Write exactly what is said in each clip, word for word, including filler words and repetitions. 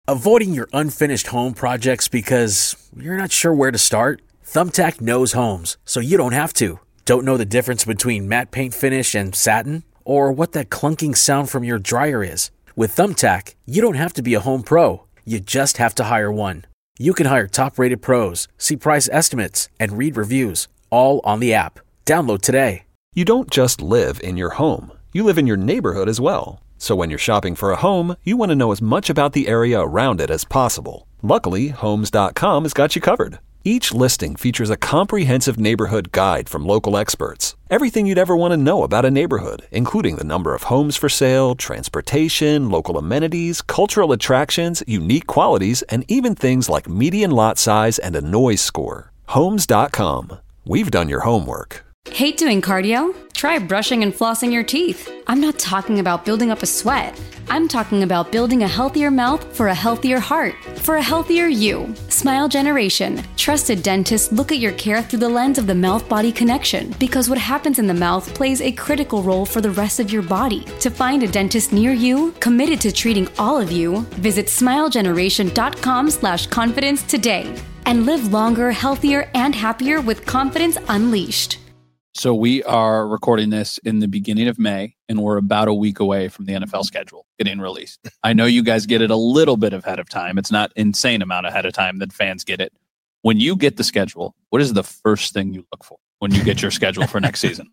Avoiding your unfinished home projects because you're not sure where to start? Thumbtack knows homes, so you don't have to. Don't know the difference between matte paint finish and satin? Or what that clunking sound from your dryer is? With Thumbtack, you don't have to be a home pro. You just have to hire one. You can hire top-rated pros, see price estimates, and read reviews, all on the app. Download today. You don't just live in your home. You live in your neighborhood as well. So when you're shopping for a home, you want to know as much about the area around it as possible. Luckily, Homes dot com has got you covered. Each listing features a comprehensive neighborhood guide from local experts. Everything you'd ever want to know about a neighborhood, including the number of homes for sale, transportation, local amenities, cultural attractions, unique qualities, and even things like median lot size and a noise score. Homes dot com. We've done your homework. Hate doing cardio? Try brushing and flossing your teeth. I'm not talking about building up a sweat. I'm talking about building a healthier mouth for a healthier heart, for a healthier you. Smile Generation. Trusted dentists look at your care through the lens of the mouth-body connection, because what happens in the mouth plays a critical role for the rest of your body. To find a dentist near you, committed to treating all of you, visit smilegeneration.com slash confidence today. And live longer, healthier, and happier with confidence unleashed. So we are recording this in the beginning of May, and we're about a week away from the N F L schedule getting released. I know you guys get it a little bit ahead of time. It's not insane amount ahead of time that fans get it. When you get the schedule, what is the first thing you look for when you get your schedule for next season?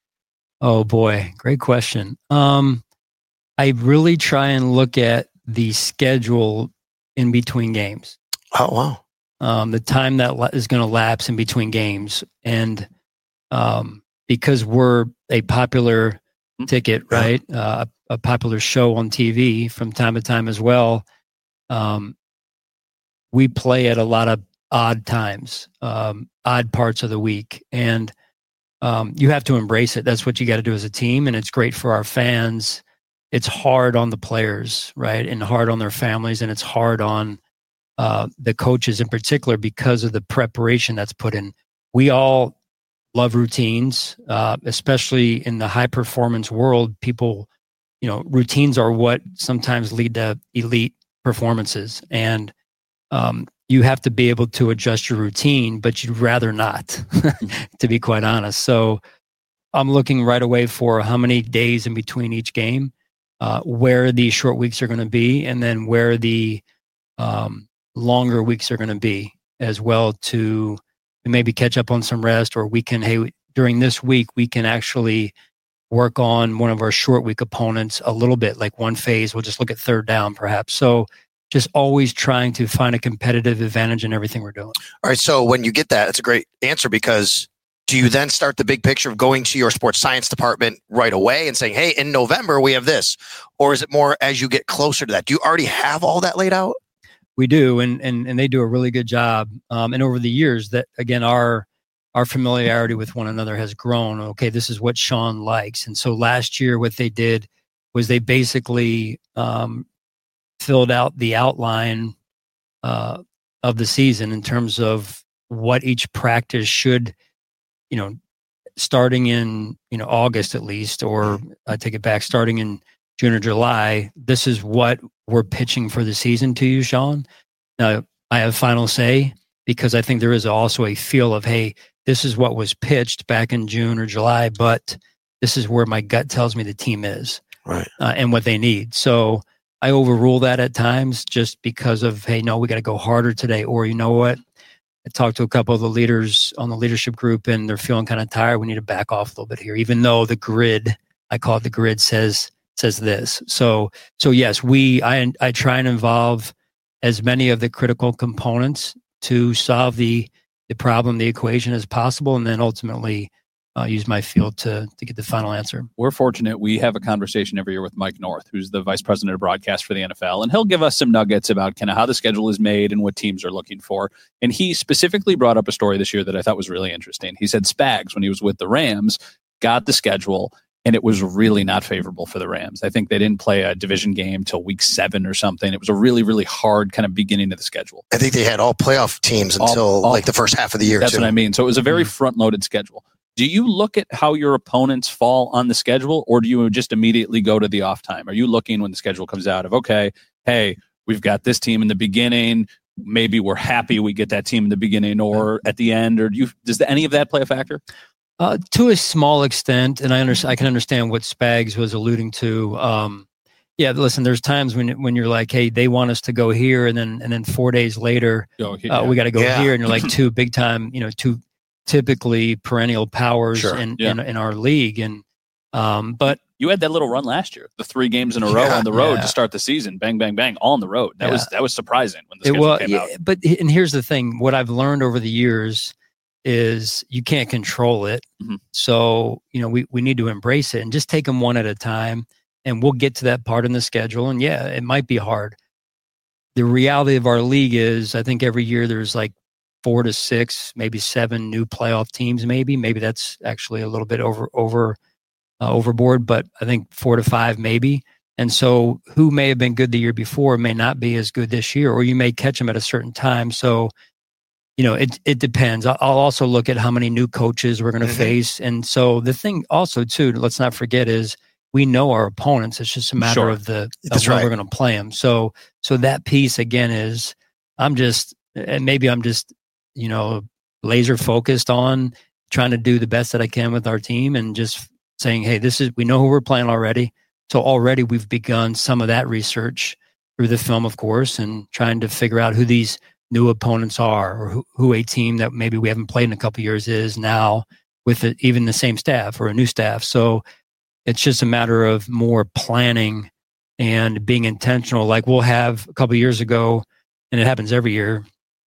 Oh boy, great question. Um, I really try and look at the schedule in between games. Oh, wow. Um, the time that la- is going to lapse in between games. And um, because we're a popular ticket, right? Uh, a popular show on T V from time to time as well. Um, we play at a lot of odd times, um, odd parts of the week. And um, you have to embrace it. That's what you got to do as a team. And it's great for our fans. It's hard on the players, right? And hard on their families. And it's hard on uh, the coaches in particular because of the preparation that's put in. We all love routines, uh, especially in the high performance world. People, you know, routines are what sometimes lead to elite performances. And um, you have to be able to adjust your routine, but you'd rather not, to be quite honest. So I'm looking right away for how many days in between each game, uh, where the short weeks are going to be, and then where the um, longer weeks are going to be as well, to maybe catch up on some rest, or we can, hey, during this week, we can actually work on one of our short week opponents a little bit, like one phase. We'll just look at third down perhaps. So just always trying to find a competitive advantage in everything we're doing. All right. So when you get that, it's a great answer, because do you then start the big picture of going to your sports science department right away and saying, hey, in November, we have this? Or is it more as you get closer to that? Do you already have all that laid out? We do, and and and they do a really good job. Um, and over the years, that again, our our familiarity with one another has grown. Okay, this is what Sean likes, and so last year, what they did was they basically um, filled out the outline uh, of the season in terms of what each practice should, you know, starting in you know August at least, or I take it back, starting in June or July. This is what we're pitching for the season to you, Sean. Now, I have final say, because I think there is also a feel of, hey, this is what was pitched back in June or July, but this is where my gut tells me the team is, right, uh, and what they need. So I overrule that at times just because of, hey, no, we got to go harder today. Or, you know what? I talked to a couple of the leaders on the leadership group, and they're feeling kind of tired. We need to back off a little bit here, even though the grid, I call it the grid, says says this. So, so yes, we, I, I try and involve as many of the critical components to solve the, the problem, the equation as possible. And then ultimately uh, use my field to, to get the final answer. We're fortunate. We have a conversation every year with Mike North, who's the vice president of broadcast for the N F L. And he'll give us some nuggets about kind of how the schedule is made and what teams are looking for. And he specifically brought up a story this year that I thought was really interesting. He said Spags, when he was with the Rams, got the schedule, and it was really not favorable for the Rams. I think they didn't play a division game till week seven or something. It was a really, really hard kind of beginning of the schedule. I think they had all playoff teams until all, all, like the first half of the year. That's too. what I mean. So it was a very mm-hmm. front-loaded schedule. Do you look at how your opponents fall on the schedule, or do you just immediately go to the off time? Are you looking when the schedule comes out of, okay, hey, we've got this team in the beginning. Maybe we're happy we get that team in the beginning or at the end, or do you, does any of that play a factor? Uh, to a small extent, and I understand, I can understand what Spags was alluding to. Um, yeah, listen, there's times when when you're like, hey, they want us to go here, and then and then four days later, oh, yeah. uh, we got to go yeah. here, and you're like two big time, you know, two typically perennial powers Sure. in, Yeah. in in our league, and um, but You had that little run last year, the three games in a row Yeah. on the road Yeah. to start the season, bang, bang, bang, all on the road. That Yeah. was that was surprising when the it schedule was, came yeah, out. but and here's the thing: what I've learned over the years is you can't control it. Mhm. So, you know, we, we need to embrace it and just take them one at a time, and we'll get to that part in the schedule. And yeah, it might be hard. The reality of our league is I think every year there's like four to six, maybe seven new playoff teams, maybe, maybe that's actually a little bit over, over, uh, overboard, but I think four to five, maybe. And so who may have been good the year before may not be as good this year, or you may catch them at a certain time. So, you know, it it depends. I'll also look at how many new coaches we're going to Mhm. face. And so the thing also, too, let's not forget is we know our opponents. It's just a matter Sure. of the of That's when right. we're going to play them. So so that piece, again, is I'm just, and maybe I'm just, you know, laser focused on trying to do the best that I can with our team and just saying, hey, this is, we know who we're playing already. So already we've begun some of that research through the film, of course, and trying to figure out who these new opponents are, or who, who a team that maybe we haven't played in a couple of years is now with the, even the same staff or a new staff. So it's just a matter of more planning and being intentional. Like we'll have a couple of years ago, and it happens every year.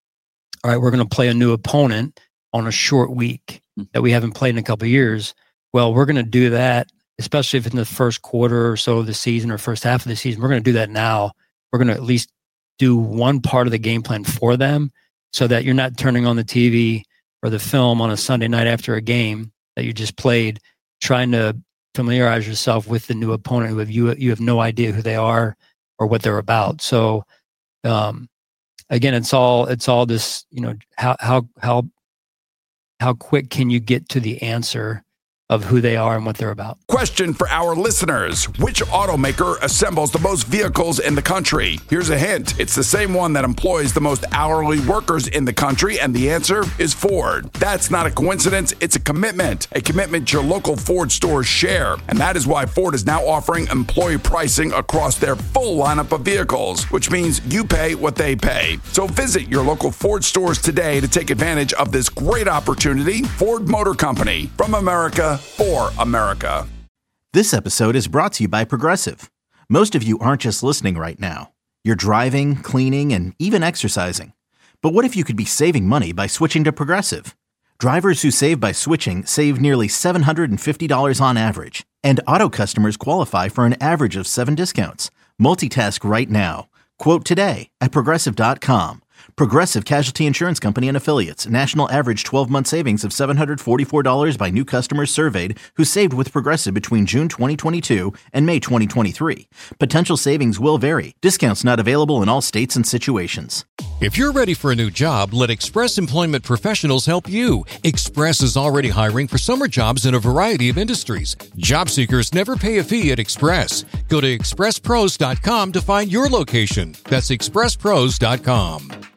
All right, we're going to play a new opponent on a short week that we haven't played in a couple of years. Well, we're going to do that, especially if it's in the first quarter or so of the season or first half of the season. We're going to do that now. We're going to at least do one part of the game plan for them so that you're not turning on the T V or the film on a Sunday night after a game that you just played, trying to familiarize yourself with the new opponent who have you, you have no idea who they are or what they're about. So, um, again, it's all, it's all this, you know, how, how, how, how quick can you get to the answer of who they are and what they're about. Question for our listeners. Which automaker assembles the most vehicles in the country? Here's a hint. It's the same one that employs the most hourly workers in the country, and the answer is Ford. That's not a coincidence. It's a commitment. A commitment your local Ford stores share. And that is why Ford is now offering employee pricing across their full lineup of vehicles, which means you pay what they pay. So visit your local Ford stores today to take advantage of this great opportunity. Ford Motor Company, from America for America. This episode is brought to you by Progressive. Most of you aren't just listening right now. You're driving, cleaning, and even exercising. But what if you could be saving money by switching to Progressive? Drivers who save by switching save nearly seven hundred fifty dollars on average. And auto customers qualify for an average of seven discounts. Multitask right now. Quote today at Progressive dot com. Progressive Casualty Insurance Company and Affiliates. National average twelve-month savings of seven hundred forty-four dollars by new customers surveyed who saved with Progressive between June twenty twenty-two and May twenty twenty-three. Potential savings will vary. Discounts not available in all states and situations. If you're ready for a new job, let Express Employment Professionals help you. Express is already hiring for summer jobs in a variety of industries. Job seekers never pay a fee at Express. Go to express pros dot com to find your location. That's express pros dot com.